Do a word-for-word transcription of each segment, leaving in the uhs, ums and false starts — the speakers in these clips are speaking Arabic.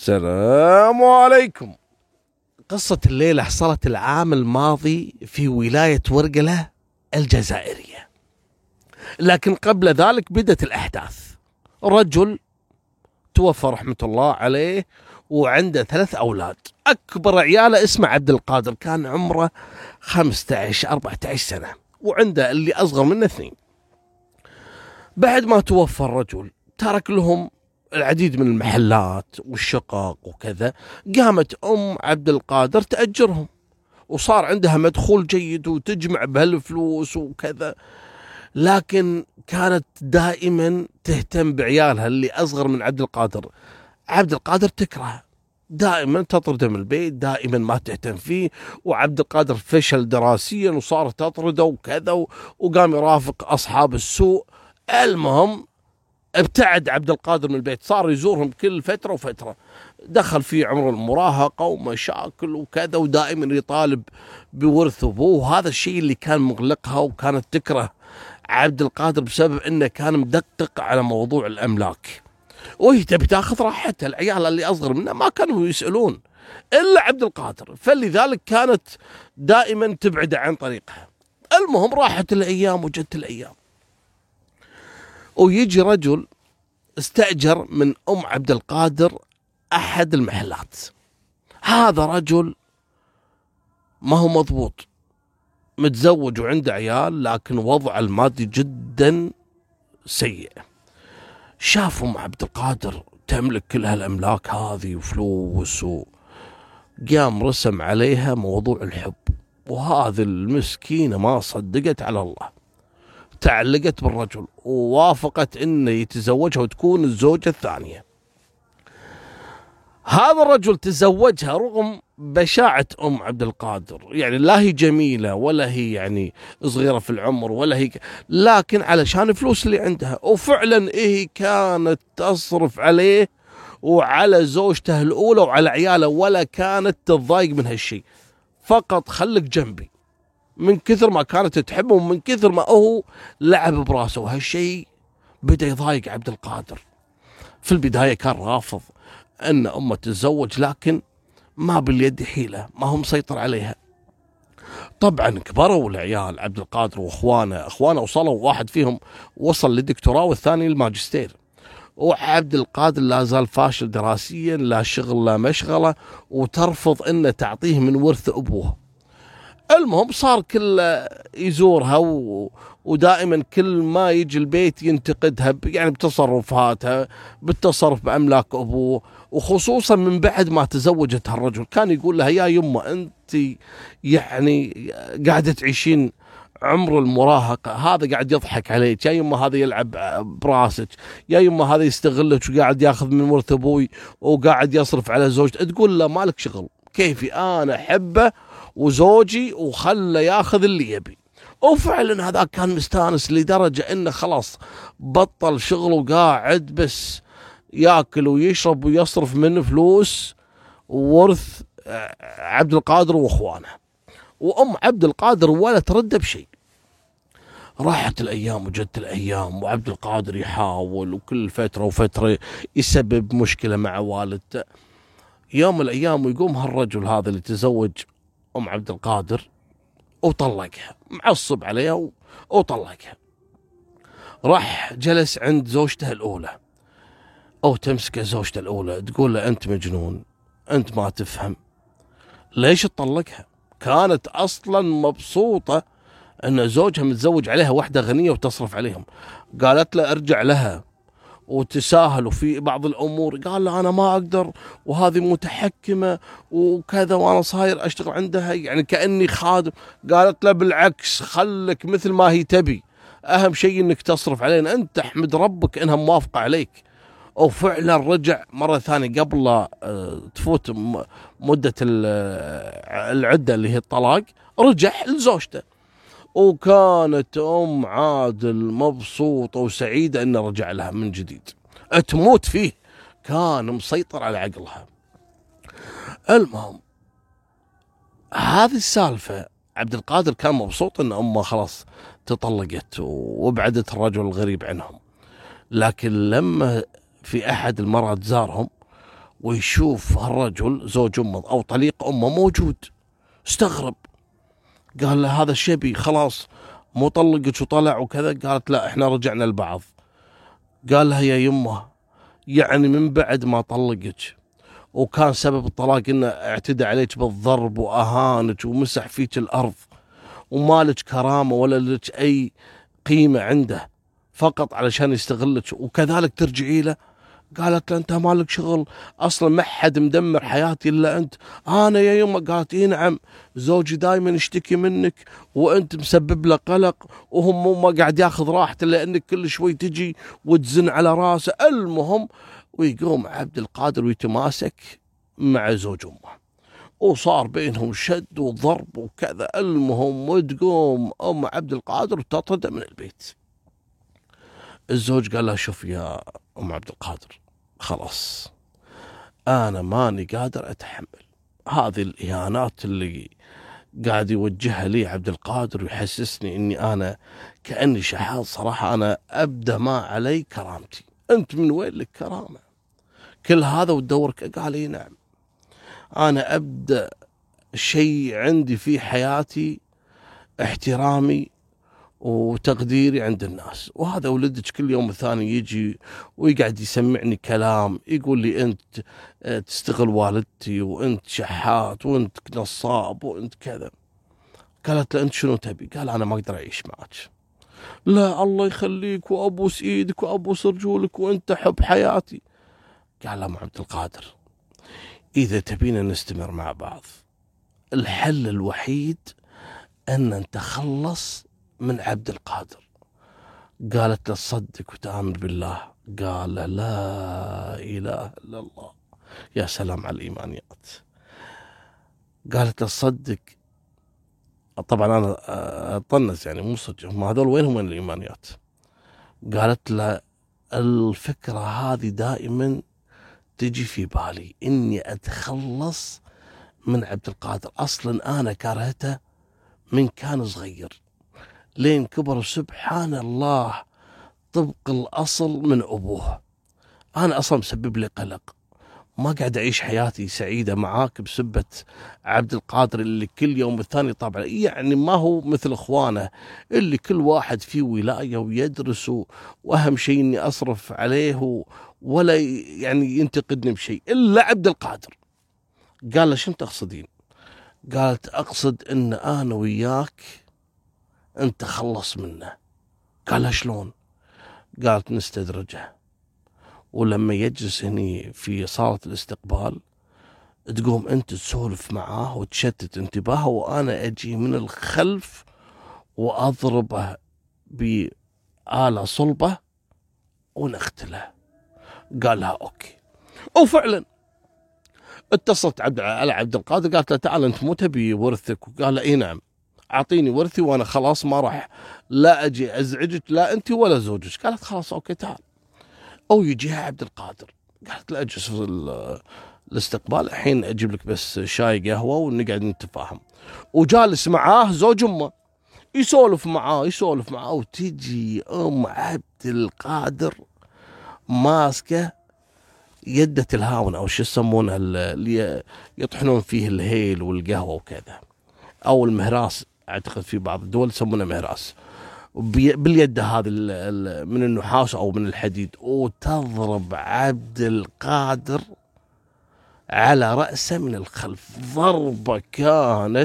السلام عليكم. قصة الليلة حصلت العام الماضي في ولاية ورقلة الجزائرية، لكن قبل ذلك بدت الأحداث. رجل توفى رحمة الله عليه وعنده ثلاث أولاد. أكبر عياله اسمه عبد القادر، كان عمره خمسة عشر أربعة عشر سنة، وعنده اللي أصغر منه اثنين. بعد ما توفى الرجل ترك لهم العديد من المحلات والشقق وكذا. قامت أم عبد القادر تأجرهم، وصار عندها مدخول جيد وتجمع بهالفلوس وكذا، لكن كانت دائما تهتم بعيالها اللي أصغر من عبد القادر. عبد القادر تكره، دائما تطرده من البيت، دائما ما تهتم فيه. وعبد القادر فشل دراسيا وصارت تطرده وكذا، وقام يرافق أصحاب السوء. المهم ابتعد عبد القادر من البيت، صار يزورهم كل فترة وفترة. دخل في عمر المراهقة ومشاكل وكذا، ودائما يطالب بورث أبوه. هذا الشيء اللي كان مغلقها، وكانت تكره عبد القادر بسبب انه كان مدقق على موضوع الأملاك، وهي تبي تاخذ راحتها. العيال اللي أصغر منه ما كانوا يسألون إلا عبد القادر، فلذلك كانت دائما تبعد عن طريقها. المهم راحت الأيام وجت الأيام، ويجي رجل استأجر من أم عبد القادر أحد المحلات. هذا رجل ما هو مضبوط، متزوج وعنده عيال، لكن وضعه المادي جدا سيء. شاف أم عبد القادر تملك كل هالأملاك هذه وفلوس، وقام رسم عليها موضوع الحب، وهذه المسكينة ما صدقت على الله، تعلقت بالرجل ووافقت انه يتزوجها وتكون الزوجة الثانية. هذا الرجل تزوجها رغم بشاعة ام عبد القادر، يعني لا هي جميلة ولا هي يعني صغيرة في العمر ولا هي، لكن علشان الفلوس اللي عندها. وفعلا هي كانت تصرف عليه وعلى زوجته الاولى وعلى عياله، ولا كانت تتضايق من هالشيء. فقط خلك جنبي، من كثر ما كانت تحبه ومن كثر ما هو لعب براسه. وهالشيء بدأ يضايق عبد القادر. في البداية كان رافض أن أمه تتزوج، لكن ما باليد حيلة، ما هو مسيطر عليها. طبعا كبروا العيال عبد القادر وأخوانه أخوانه وصلوا، واحد فيهم وصل للدكتوراه والثاني للماجستير. وعبد القادر لا زال فاشل دراسيا، لا شغل لا مشغلة، وترفض أن تعطيه من ورث أبوه. المهم صار كل يزورها و... ودائما كل ما يجي البيت ينتقدها ب... يعني بتصرفاتها، بالتصرف بأملاك أبوه. وخصوصا من بعد ما تزوجت هالرجل كان يقول لها يا يمه أنت يعني قاعدة تعيشين عمر المراهقة، هذا قاعد يضحك عليك، يا يمه هذا يلعب براسك، يا يمه هذا يستغلك وقاعد ياخذ من ورث أبوي وقاعد يصرف على زوجته. تقول له مالك شغل، كيفي أنا أحبه وزوجي وخله ياخذ اللي يبي. وفعلا هذا كان مستانس لدرجة انه خلاص بطل شغل وقاعد بس ياكل ويشرب ويصرف من فلوس وورث عبد القادر واخوانه. وام عبد القادر ولا ترد بشيء. راحت الايام وجت الايام، وعبد القادر يحاول وكل فترة وفترة يسبب مشكلة مع والدته. يوم من الايام ويقوم هالرجل هذا اللي تزوج أم عبد القادر وطلقها، معصب عليها وطلقها. راح جلس عند زوجته الأولى، أو تمسك زوجته الأولى تقول له أنت مجنون، أنت ما تفهم، ليش تطلقها؟ كانت أصلا مبسوطة أن زوجها متزوج عليها واحدة غنية وتصرف عليهم. قالت له ارجع لها، وتساهلوا في بعض الأمور. قال له أنا ما أقدر، وهذه متحكمة وكذا، وأنا صاير أشتغل عندها يعني كأني خادم. قالت له بالعكس، خلك مثل ما هي تبي، أهم شيء أنك تصرف علينا، أنت احمد ربك أنها موافقة عليك. وفعلا رجع مرة ثانية قبل لا تفوت مدة العدة اللي هي الطلاق، رجع لزوجته. وكانت أم عادل مبسوطة وسعيدة أنه رجع لها من جديد، تموت فيه، كان مسيطر على عقلها. المهم هذه السالفة عبد القادر كان مبسوط أن أمه خلاص تطلقت وابعدت الرجل الغريب عنهم. لكن لما في أحد المرات زارهم ويشوف هالرجل زوج أمه أو طليق أمه موجود، استغرب. قال له هذا الشبي خلاص مو طلقك وطلع وكذا؟ قالت لا احنا رجعنا لبعض. قال لها يا يمه يعني من بعد ما طلقك وكان سبب الطلاق انه اعتدى عليك بالضرب واهانك ومسح فيك الارض ومالك كرامه ولا لك اي قيمه عنده، فقط علشان يستغلك وكذلك ترجعي له؟ قالت له انت مالك شغل، اصلا ما حد مدمر حياتي الا انت. انا يا يمه. قالت اي نعم، زوجي دائما يشتكي منك وانت مسبب له قلق وهم ما قاعد ياخذ راحته لانك كل شوي تجي وتزن على راسه. المهم ويقوم عبد القادر ويتماسك مع زوج امه وصار بينهم شد وضرب وكذا. المهم وتقوم ام عبد القادر وتطرده من البيت. الزوج قال لها شوف يا ام عبد القادر، خلاص انا ماني قادر اتحمل هذه الاهانات اللي قاعد يوجهها لي عبد القادر ويحسسني اني انا كاني شحاذ. صراحه انا ابدا ما علي كرامتي. انت من وين لك كرامه؟ كل هذا وتدورك؟ قال لي نعم، انا ابدا شيء عندي في حياتي احترامي وتقديري عند الناس، وهذا ولدك كل يوم الثاني يجي ويقعد يسمعني كلام يقول لي انت تستغل والدتي وانت شحات وانت نصاب وانت كذا. قالت له انت شنو تبي؟ قال انا ما اقدر اعيش معك. لا الله يخليك وابوس ايدك وابوس رجولك وانت حب حياتي. قال له عبد القادر اذا تبينا نستمر مع بعض الحل الوحيد ان نتخلص من عبد القادر. قالت له تصدق وتآمن بالله؟ قال لا إله إلا الله. يا سلام على الإيمانيات. قالت له تصدق؟ طبعا أنا أطنز يعني مو صدق، هم هذول وينهم من الإيمانيات؟ قالت له الفكرة هذه دائما تجي في بالي إني أتخلص من عبد القادر. أصلا أنا كرهته من كان صغير لين كبر سبحان الله طبق الأصل من أبوه. أنا أصلا مسبب لي قلق، ما قاعد أعيش حياتي سعيدة معاك بسبة عبد القادر اللي كل يوم الثاني طبعا يعني ما هو مثل إخوانه اللي كل واحد في ولاية ويدرس وأهم شيء إني أصرف عليه ولا يعني ينتقدني بشيء إلا عبد القادر. قال له شنو تقصدين؟ قالت أقصد إن أنا وياك أنت خلص منه. قال لها شلون؟ قالت نستدرجه، ولما يجلس هني في صالة الاستقبال تقوم أنت تسولف معاه وتشتت انتباهه وأنا أجي من الخلف وأضربه بآلة صلبة ونقتله. قال لها أوكي. وفعلا اتصلت على عبد القادر قالت له تعال أنت مو تبي ورثك؟ وقال له إي نعم أعطيني ورثي وأنا خلاص ما راح لا أجي أزعجك لا أنت ولا زوجك. قالت خلاص أوكي تعال. أو يجيها عبد القادر. قالت لا أجلس في الاستقبال الحين أجيب لك بس شاي قهوة ونقعد نتفاهم. وجالس معاه زوج أمه يسولف معاه يسولف معاه وتجي أم عبد القادر ماسكة يدة الهاون أو شو يسمونه اللي يطحنون فيه الهيل والقهوة وكذا، أو المهراس أعتقد في بعض الدول يسمونه مهراس، باليد هذه من النحاس أو من الحديد، وتضرب عبد القادر على رأسه من الخلف ضربة كانت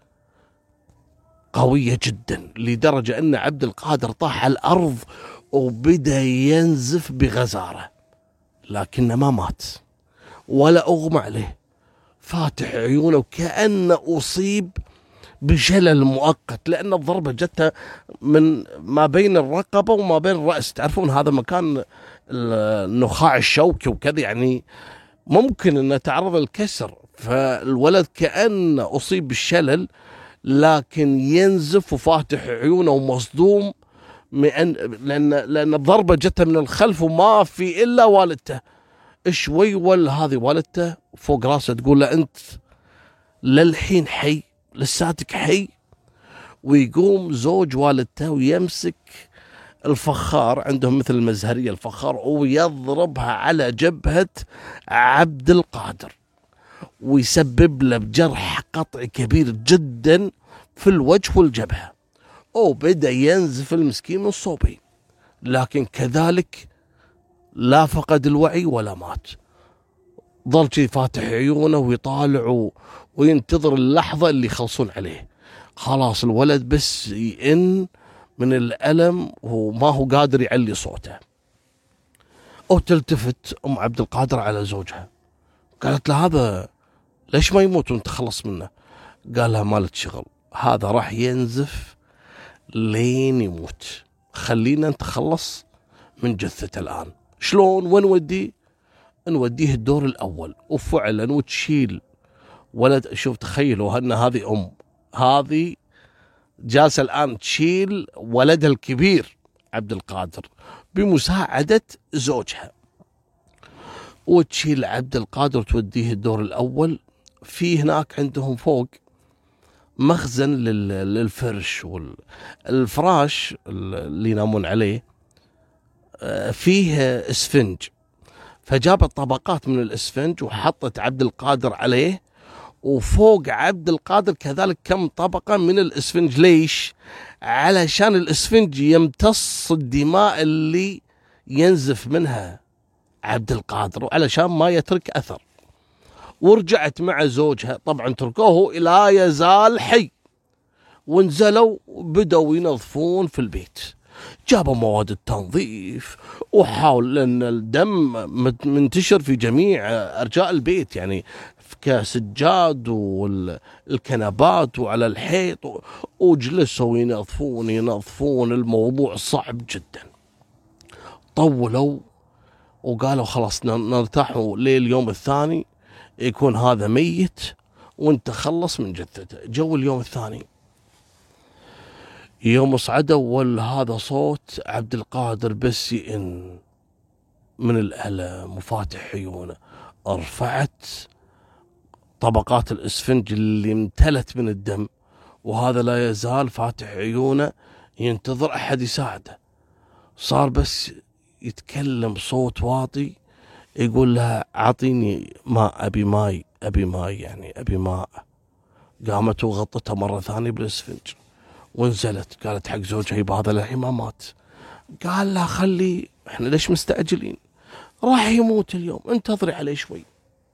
قوية جدا لدرجة أن عبد القادر طاح على الأرض وبدأ ينزف بغزارة، لكنه ما مات ولا أغمى عليه، فاتح عيونه وكأنه أصيب بشلل مؤقت، لأن الضربة جتها من ما بين الرقبة وما بين الرأس. تعرفون هذا مكان النخاع الشوكي وكذا، يعني ممكن أنه تعرض للكسر، فالولد كأنه أصيب بالشلل لكن ينزف وفاتح عيونه ومصدوم من لأن لأن الضربة جتها من الخلف وما في إلا والدته. شوي ولا هذه والدته فوق راسه تقول له أنت للحين حي لساتك حي. ويقوم زوج والدته ويمسك الفخار عندهم مثل المزهرية الفخار، ويضربها على جبهة عبد القادر ويسبب له بجرح قطعي كبير جدا في الوجه والجبهة، وبدأ ينزف المسكين من الصوبين، لكن كذلك لا فقد الوعي ولا مات. ظل شي فاتح عيونه ويطالع وينتظر اللحظة اللي يخلصون عليه. خلاص الولد بس يئن من الألم وما هو قادر يعلي صوته. أو تلتفت أم عبد القادر على زوجها، قالت له هذا ليش ما يموت وانت تخلص منه؟ قال لها ما لك شغل، هذا راح ينزف لين يموت، خلينا نتخلص من جثته الآن. شلون؟ وين نوديه؟ نوديه الدور الأول. وفعلا وتشيل ولد. شوف تخيلوا أن هذه أم، هذه جالسة الآن تشيل ولدها الكبير عبد القادر بمساعدة زوجها، وتشيل عبد القادر وتوديه الدور الأول. في هناك عندهم فوق مخزن للفرش والفراش اللي ينامون عليه، فيه اسفنج، فجابت طبقات من الاسفنج وحطت عبد القادر عليه، وفوق عبد القادر كذلك كم طبقة من الاسفنج. ليش؟ علشان الاسفنج يمتص الدماء اللي ينزف منها عبد القادر، وعلشان ما يترك أثر. ورجعت مع زوجها، طبعا تركوه لا يزال حي، ونزلوا بدأوا ينظفون في البيت. جابوا مواد التنظيف وحاول لأن الدم منتشر في جميع أرجاء البيت، يعني كسجاد والكنبات وعلى الحيط، وجلسوا ينظفون ينظفون. الموضوع صعب جدا. طولوا وقالوا خلاص نرتاحوا لليوم الثاني يكون هذا ميت وانت خلص من جثته. جو اليوم الثاني، يوم صعدوا وهذا صوت عبد القادر بس يئن من الألم وفاتح عيونه. ارفعت طبقات الاسفنج اللي امتلت من الدم، وهذا لا يزال فاتح عيونه ينتظر أحد يساعده. صار بس يتكلم صوت واطي يقول لها أعطيني ماء، أبي ماي أبي ماي يعني أبي ماء. قامت وغطتها مرة ثانية بالاسفنج ونزلت. قالت حق زوجها يبا هذا الحين ما مات. قال لها خلي، احنا ليش مستعجلين؟ راح يموت اليوم، انتظري عليه شوي.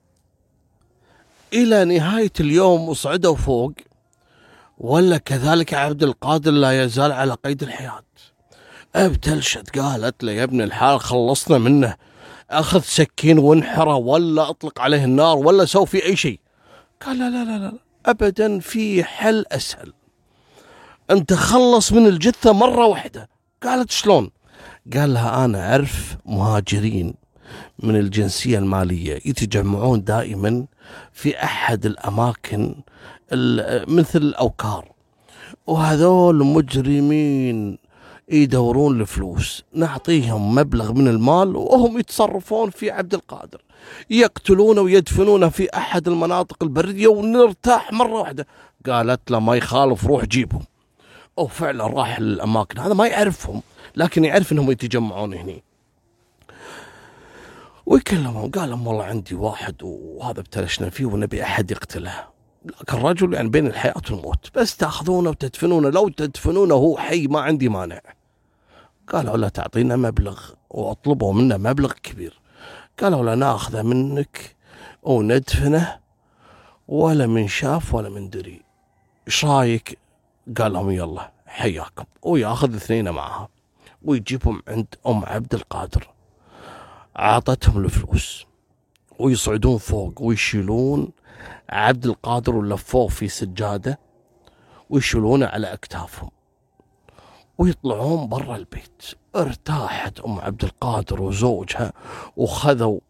إلى نهاية اليوم وصعدوا فوق، ولا كذلك عبد القادر لا يزال على قيد الحياة. ابتلشت قالت له يا ابن الحال خلصنا منه، أخذ سكين وانحره ولا أطلق عليه النار ولا سوي فيه أي شيء. قال لا لا لا لا أبدا، في حل أسهل، أنت خلص من الجثة مرة واحدة. قالت شلون؟ قال لها أنا أعرف مهاجرين من الجنسية المالية يتجمعون دائما في أحد الأماكن مثل الأوكار، وهذول مجرمين يدورون الفلوس، نعطيهم مبلغ من المال وهم يتصرفون في عبد القادر، يقتلونه ويدفنونه في أحد المناطق البرية ونرتاح مرة واحدة. قالت له ما يخالف، روح جيبهم. أو فعلا راح للأماكن، هذا ما يعرفهم لكن يعرف أنهم يتجمعون هني ويكلمهم. قال لهم والله عندي واحد وهذا ابتلشنا فيه ونبي أحد يقتله، لكن الرجل يعني بين الحياة والموت، بس تأخذونه وتدفنونه، لو تدفنونه هو حي ما عندي مانع. قالوا لا تعطينا مبلغ، واطلبوا منه مبلغ كبير. قالوا لا ناخذه منك وندفنه ولا من شاف ولا من دري، ايش رايك؟ قال لهم يلا حياكم، وياخذ اثنين معها ويجيبهم عند ام عبد القادر. عطتهم الفلوس ويصعدون فوق ويشيلون عبد القادر ولفوه في سجادة ويشيلونه على أكتافهم ويطلعون برا البيت. ارتاحت أم عبد القادر وزوجها، وخذوا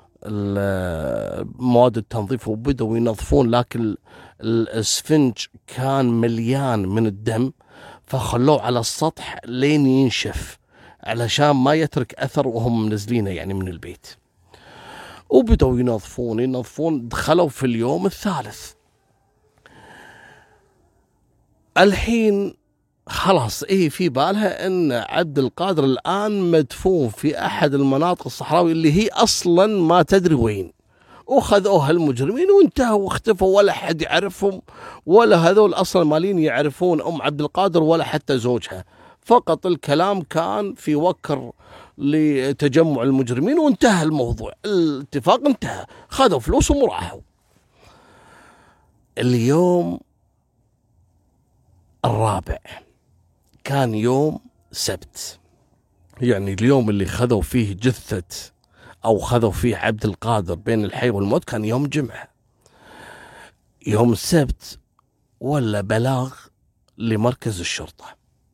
مواد التنظيف وبدأوا ينظفون، لكن الاسفنج كان مليان من الدم فخلوه على السطح لين ينشف علشان ما يترك أثر وهم منزلينه يعني من البيت. وبدأوا ينظفون ينظفون دخلوا في اليوم الثالث. الحين خلاص إيه في بالها أن عبد القادر الآن مدفون في أحد المناطق الصحراوية اللي هي أصلا ما تدري وين، وخذوها المجرمين وانتهوا واختفوا، ولا حد يعرفهم، ولا هذول أصلا مالين يعرفون أم عبد القادر ولا حتى زوجها. فقط الكلام كان في وكر لتجمع المجرمين وانتهى الموضوع، الاتفاق انتهى، خذوا فلوسهم وراحوا. اليوم الرابع كان يوم سبت، يعني اليوم اللي خذوا فيه جثة أو خذوا فيه عبد القادر بين الحي والموت كان يوم جمعة. يوم السبت ولا بلاغ لمركز الشرطة،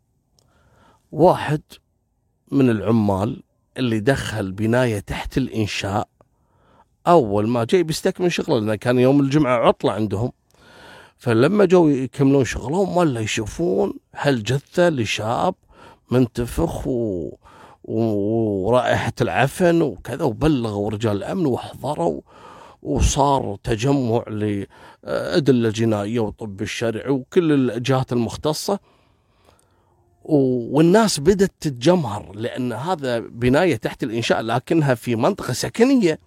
واحد من العمال اللي دخل بناية تحت الإنشاء أول ما جاي بيستكمل شغله، لأن كان يوم الجمعة عطلة عندهم، فلما جو يكملون شغلهم ولا يشوفون هالجثة لشاب منتفخ و... ورائحة العفن وكذا، وبلغوا رجال الأمن وحضروا، وصار تجمع لأدلة جنائية وطب الشرعي وكل الجهات المختصة، والناس بدأت تتجمهر لأن هذا بناية تحت الإنشاء لكنها في منطقة سكنية.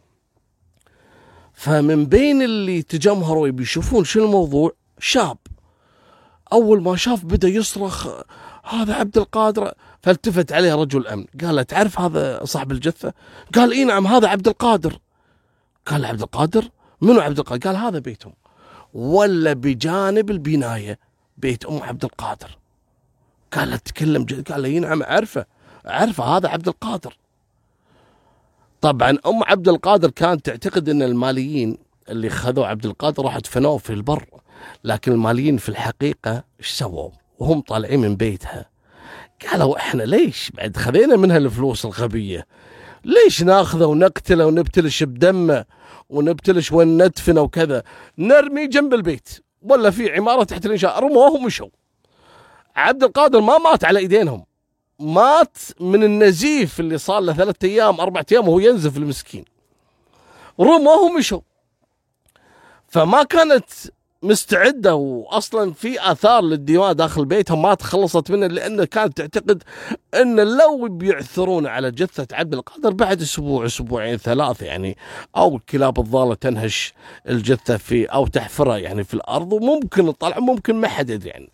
فمن بين اللي تجمهروا بيشوفون شو الموضوع، شاب أول ما شاف بدأ يصرخ هذا عبد القادر، فالتفت عليه رجل أمن قال تعرف هذا صاحب الجثة؟ قال إيه نعم هذا عبد القادر. قال عبد القادر؟ منو عبد القادر؟ قال هذا بيتهم، ولا بجانب البناية بيت أم عبد القادر. قال تكلم جد؟ قال إيه نعم أعرفه أعرفه هذا عبد القادر. طبعا أم عبد القادر كانت تعتقد أن الماليين اللي خذوا عبد القادر راح دفنوه في البر، لكن الماليين في الحقيقة ايش سووا وهم طالعين من بيتها؟ قالوا احنا ليش بعد خذينا منها الفلوس الغبية ليش ناخذه ونقتله ونبتلش بدمه ونبتلش وين ندفنه وكذا، نرمي جنب البيت ولا في عمارة تحت الإنشاء. رموه ومشوا. عبد القادر ما مات على ايدينهم، مات من النزيف اللي صار له ثلاثة ايام أربعة ايام وهو ينزف المسكين. رموه ومشوا. فما كانت مستعدة، وأصلا في آثار للدماء داخل بيتها ما تخلصت منه، لأن كانت تعتقد أن لو بيعثرون على جثة عبد القادر بعد أسبوع أسبوعين ثلاثة يعني، أو الكلاب الضالة تنهش الجثة في أو تحفرها يعني في الأرض، وممكن الطلع ممكن ما حد يدري عنه.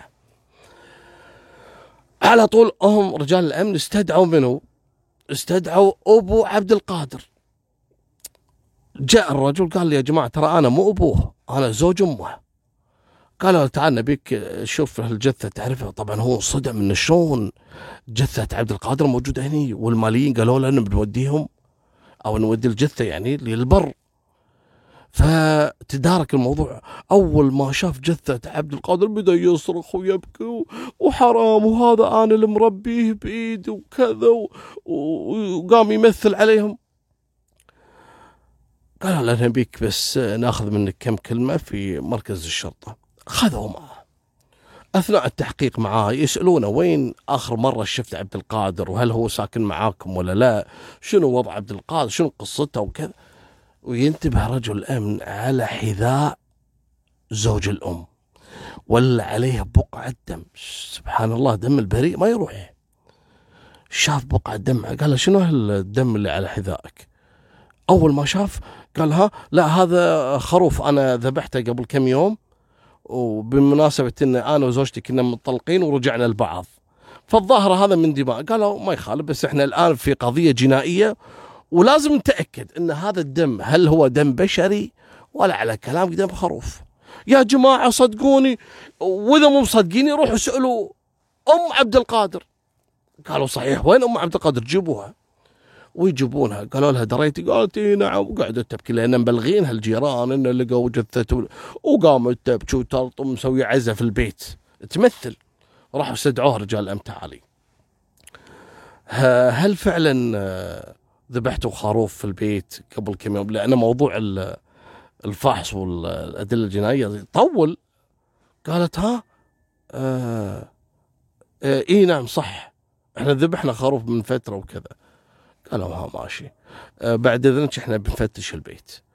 على طول هم رجال الأمن استدعوا منه استدعوا أبو عبد القادر. جاء الرجل قال لي يا جماعة ترى أنا مو أبوه أنا زوج أمه. قالوا تعال نبيك شوف الجثة تعرفها. طبعا هو صدم من شلون جثة عبد القادر موجودة هني، والماليين قالوا له بنوديهم أو نودي الجثة يعني للبر. فتدارك الموضوع. أول ما شاف جثة عبد القادر بدأ يصرخ ويبكي وحرام وهذا أنا اللي مربيه بإيدي وكذا، وقام يمثل عليهم. قالوا له نبيك بس ناخذ منك كم كلمة في مركز الشرطة. خذوا معه. أثناء التحقيق معاه يسألونه وين آخر مرة شفت عبد القادر، وهل هو ساكن معاكم ولا لا، شنو وضع عبد القادر، شنو قصته وكذا. وينتبه رجل الأمن على حذاء زوج الأم ولا عليه بقعة دم. سبحان الله، دم البريء ما يروح. شاف بقعة دم قال له شنو هالدم اللي على حذائك؟ أول ما شاف قال ها لا هذا خروف أنا ذبحته قبل كم يوم، وبمناسبة إن أنا وزوجتي كنا مطلقين ورجعنا لبعض، فالظاهر هذا من دماء. قالوا ما يخالف، بس إحنا الآن في قضية جنائية ولازم نتأكد إن هذا الدم هل هو دم بشري ولا على كلام دم خروف. يا جماعة صدقوني، وإذا مو مصدقيني روحوا اسألوا أم عبد القادر. قالوا صحيح وين أم عبد القادر؟ جيبوها. ويجيبونها. قالوا لها دريتي؟ قالت إيه نعم. وقعدت تبكي لأن مبلغين هالجيران إنه لقوا جثته، وقامت تبكي وتلطم مسوي عزة في البيت تمثل. راحوا استدعوها رجال الأمن تعالي، هل فعلا ذبحتوا خروف في البيت قبل كم يوم؟ لأن موضوع الفحص والأدلة الجنائية طول. قالت ها آه آه إيه نعم صح، إحنا ذبحنا خروف من فترة وكذا. قالوا ها ماشي، آه بعد إذنك إحنا بنفتش البيت.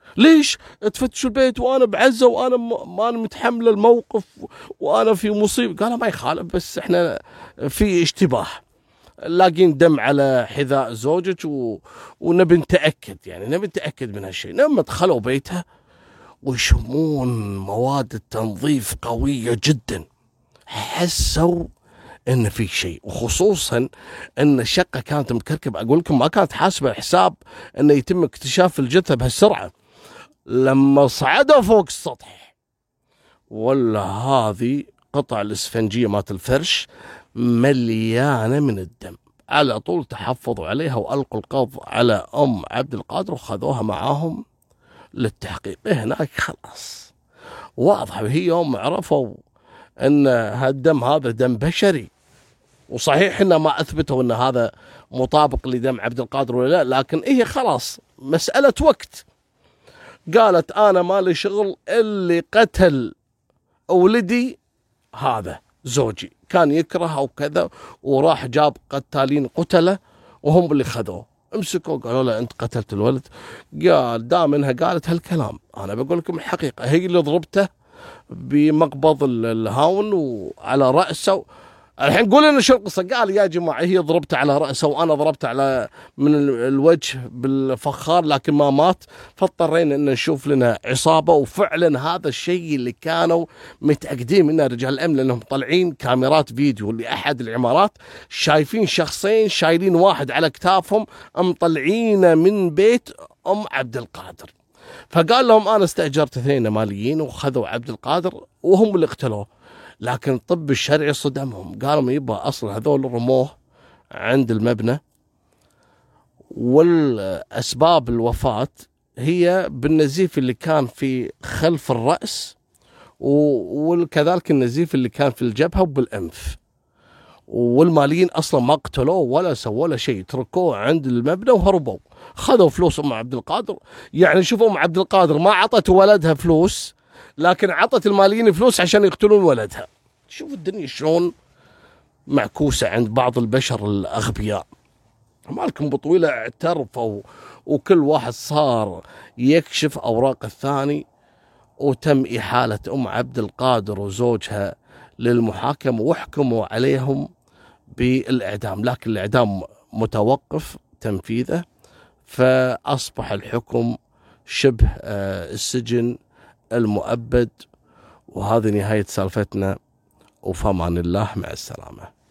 ليش تفتشوا البيت وانا بعزه وانا ما انا متحمل الموقف وانا في مصيبه؟ قال ما يخالف، بس احنا في اشتباه، لاقين دم على حذاء زوجك و... ونبي نتاكد، يعني نبي نتاكد من هالشيء. لما دخلوا بيتها ويشمون مواد التنظيف قويه جدا، حسوا ان في شيء، وخصوصا ان الشقه كانت مكركبه. اقول لكم ما كانت حاسبه حساب انه يتم اكتشاف الجثه بهالسرعه. لما صعدوا فوق السطح ولا هذه قطع الاسفنجيه مات الفرش مليانه من الدم، على طول تحفظوا عليها والقوا القبض على ام عبد القادر وخذوها معاهم للتحقيق. هناك خلاص واضح، وهي يوم عرفوا ان هالدم هذا دم بشري، وصحيح ان ما اثبتوا ان هذا مطابق لدم عبد القادر ولا لا، لكن هي خلاص مساله وقت. قالت انا مالي شغل، اللي قتل ولدي هذا زوجي، كان يكره او كذا، وراح جاب قتالين قتله وهم اللي خذوه. امسكوا قالوا له انت قتلت الولد. قال دام انها قالت هالكلام انا بقول لكم الحقيقه، هي اللي ضربته بمقبض الهاون وعلى راسه. الحين قول لنا شو القصه. قال يا جماعه هي ضربته على راسه وانا ضربته على من الوجه بالفخار لكن ما مات، فاضطرينا ان نشوف لنا عصابه. وفعلا هذا الشيء اللي كانوا متاكدين منه رجال الامن، لانهم طالعين كاميرات فيديو لاحد العمارات، شايفين شخصين شايلين واحد على كتافهم مطلعينه من بيت ام عبد القادر. فقال لهم انا استاجرت اثنين ماليين وخذوا عبد القادر وهم اللي اقتلوه، لكن الطب الشرعي صدمهم. قالوا يبا اصلا هذول رموه عند المبنى، والاسباب الوفاه هي بالنزيف اللي كان في خلف الراس، وكذلك النزيف اللي كان في الجبهه وبالانف. والماليين اصلا ما قتلوه ولا سووا له شيء، تركوه عند المبنى وهربوا. خذوا فلوس ام عبد القادر. يعني شوفوا ام عبد القادر ما عطت ولدها فلوس، لكن عطت الماليين فلوس عشان يقتلون ولدها. شوف الدنيا شلون معكوسه عند بعض البشر الاغبياء. مالكم بطويله اعترفوا وكل واحد صار يكشف اوراق الثاني، وتم احاله ام عبد القادر وزوجها للمحاكمه وحكموا عليهم بالاعدام، لكن الاعدام متوقف تنفيذه، فاصبح الحكم شبه السجن المؤبد. وهذه نهايه سالفتنا، وفمان الله، مع السلامه.